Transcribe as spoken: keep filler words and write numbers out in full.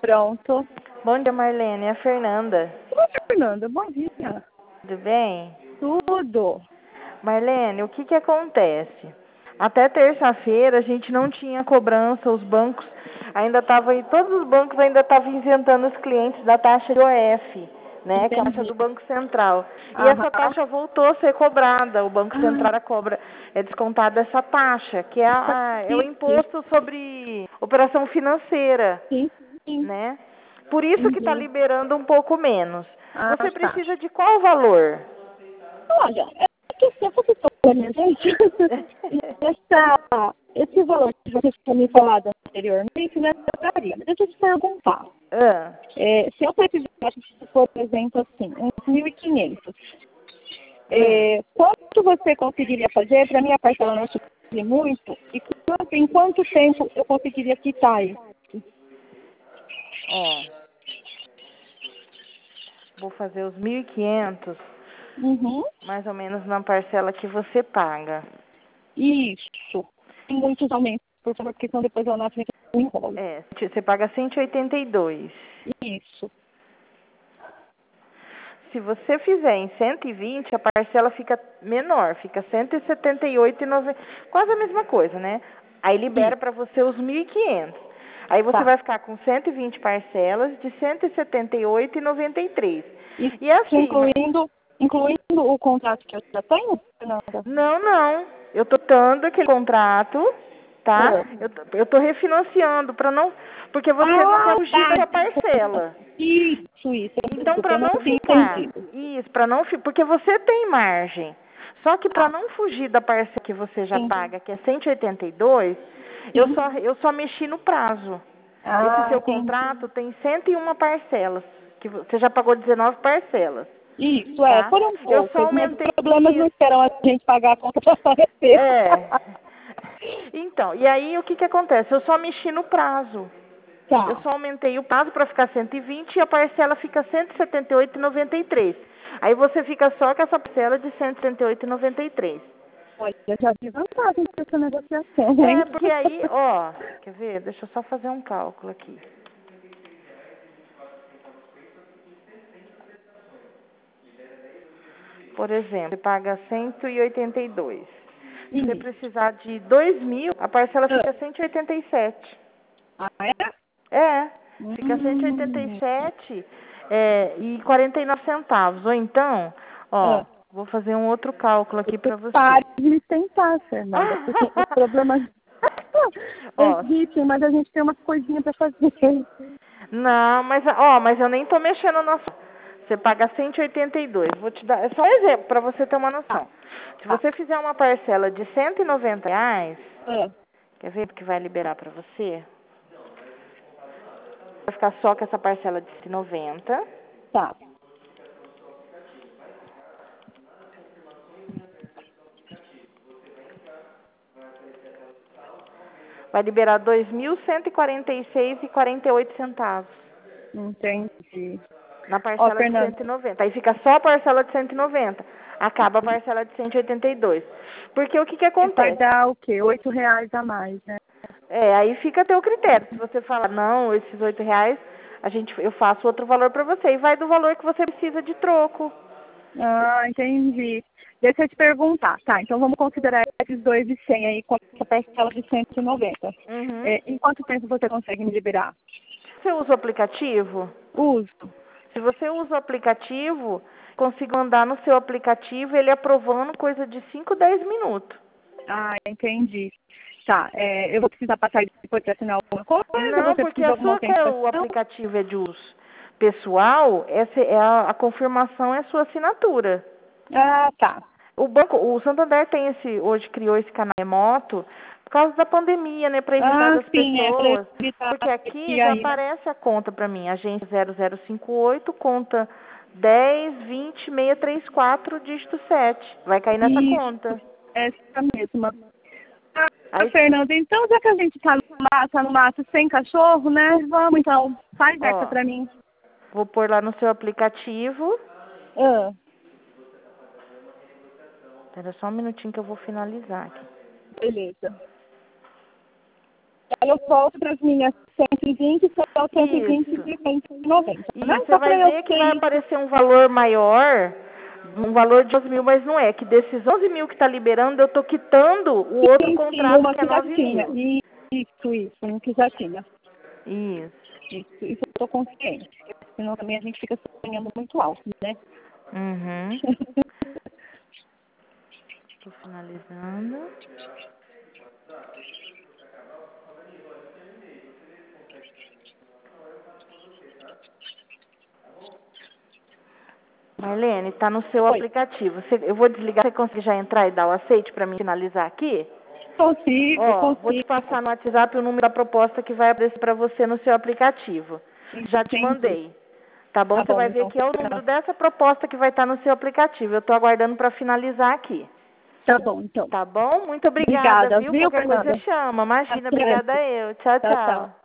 Pronto. Bom dia, Marlene. É a Fernanda. Oi, Fernanda. Bom dia. Tudo bem? Tudo. Marlene, o que que acontece? Até terça-feira a gente não tinha cobrança, os bancos ainda estavam, todos os bancos ainda estavam isentando os clientes da taxa de O F, né, que é a taxa Entendi. do Banco Central. E Aham. essa taxa voltou a ser cobrada, o Banco Ah, Central cobra, é descontada essa taxa, que é, a, é o sim, sim, imposto sobre operação financeira, sim, sim. né? Por isso que está Entendi. liberando um pouco menos. Ah, Você tá. precisa de qual valor? Olha, é que se eu fosse falar, minha gente, essa, esse valor que você tinha me falado anteriormente, né, eu daria. Mas deixa eu te perguntar. Ah, É, se eu precisasse, se for, por exemplo, assim, uns mil e quinhentos, hum. é, quanto você conseguiria fazer para minha parcela não subir muito? E quanto, em quanto tempo eu conseguiria quitar isso? Ó, vou fazer os mil e quinhentos, Uhum. mais ou menos na parcela que você paga. Isso. Tem muitos aumentos, por favor, porque senão depois eu não frente eu enrolo. É, você paga cento e oitenta e dois. Isso. Se você fizer em cento e vinte, a parcela fica menor, fica cento e setenta e oito e noventa, quase a mesma coisa, né? Aí libera Isso. para você os mil e quinhentos. Aí você Tá. vai ficar com cento e vinte parcelas de cento e setenta e oito e noventa e três. Isso E assim, ma- incluindo, incluindo o contrato que eu já tenho, Fernanda? não, não. Eu tô dando aquele contrato, tá? Ah, Eu, tô- eu tô refinanciando para não, porque você não quer ah, fugir da tá. sua parcela. Isso, isso. Então, Desculpa, para eu não não tinha ficar, entendido. isso, para não, fi- porque você tem margem. Só que para Tá. não fugir da parcela que você já Sim. paga, que é cento e oitenta e dois, eu Sim. só eu só mexi no prazo. Esse Ah, seu entendi. contrato tem cento e uma parcelas, que você já pagou dezenove parcelas, Isso, é, tá? foram Eu só poucas, mas os aumentei problemas não isso. esperam a gente pagar a conta para aparecer. É. Então, e aí o que que acontece? Eu só mexi no prazo. Eu Tá. só aumentei o prazo para ficar cento e vinte e a parcela fica cento e setenta e oito e noventa e três. Aí você fica só com essa parcela de cento e setenta e oito e noventa e três. Olha, eu já vi vantagem nessa negociação, hein? É, porque aí, ó, quer ver? Deixa eu só fazer um cálculo aqui. Por exemplo, você paga cento e oitenta e dois. Se você Isso. precisar de dois mil, a parcela Ah, fica cento e oitenta e sete. ah, é? É, fica cento e oitenta e Hum. sete é, e quarenta e nove centavos. Ou então, ó, Ah, vou fazer um outro cálculo aqui você para você. pare de me tentar, Fernanda, porque os problemas Ó, existem, mas a gente tem umas coisinhas para fazer. não, mas ó, mas eu nem tô mexendo na sua. Você paga cento e oitenta e dois. Vou te dar, é só um exemplo para você ter uma Tá, noção. Se tá. você fizer uma parcela de cento e noventa reais, Ah, quer ver que vai liberar para você? Vai ficar só com essa parcela de cento e noventa. tá. Vai liberar dois mil cento e quarenta e seis e quarenta e oito centavos Entendi. na Ó, parcela de Fernanda, cento e noventa. Aí fica só a parcela de cento e noventa. Acaba a parcela de cento e oitenta e dois. Porque o que que vai acontece? dar o quê? Oito reais a mais, né? É, aí fica a teu critério. Se você falar, não, esses oito reais, a gente, eu faço outro valor para você. E vai do valor que você precisa de troco. Ah, entendi. Deixa eu te perguntar. Tá, então vamos considerar esses dois de cem aí com essa parcela de cento e noventa. Uhum. É, em quanto tempo você consegue me liberar? Você usa o aplicativo? Uso. Se você usa o aplicativo, consigo andar no seu aplicativo, ele aprovando coisa de cinco, dez minutos. Ah, entendi. Tá, é, eu vou precisar passar depois para assinar alguma coisa? Não, Você porque precisa de a alguma sua, o autenticação? aplicativo é de uso pessoal, essa é a, a confirmação é a sua assinatura. Ah, tá. O banco, o Santander tem esse, hoje criou esse canal remoto por causa da pandemia, né, para evitar Ah, das sim, é para pessoas, evitar porque aqui aqui já aí, né? aparece a conta para mim, agência zero zero cinco oito, conta dez, vinte, seiscentos e trinta e quatro, dígito sete. Vai cair nessa Isso, conta. essa mesma. Ah, Aí Fernanda, então já que a gente tá no mato, tá no mato sem cachorro, né? Vamos então, faz essa ó, pra mim. vou pôr lá no seu aplicativo. Ah, Espera só um minutinho que eu vou finalizar aqui. beleza. eu volto para as minhas cento e vinte, só cento e vinte Isso. de cento e noventa. E Né? você Só vai para eu ver que ter vai isso. aparecer um valor maior, um valor de onze mil, mas não é. Que desses onze mil que está liberando, eu estou quitando o outro Sim, sim, contrato uma que é que já nove tinha. mil. Isso, isso, um que já tinha. Isso. Isso, isso eu estou consciente. Senão também a gente fica sonhando muito alto, né? Uhum. Estou finalizando. Marlene, está no seu Oi, aplicativo. Você- eu vou desligar. Você consegue já entrar e dar o aceite para mim finalizar aqui? consigo, Ó, vou te consigo. passar no WhatsApp o número da proposta que vai aparecer para você no seu aplicativo. Já te Entendi. mandei. Tá bom? Tá Você bom, vai ver então. que é o número dessa proposta que vai estar no seu aplicativo. Eu estou aguardando para finalizar aqui. Tá bom, então. Tá bom? Muito obrigada, Obrigada, viu? viu, Qualquer coisa você Fernanda? chama. Imagina, Até. obrigada eu. Tchau, Tchau, tchau. tchau.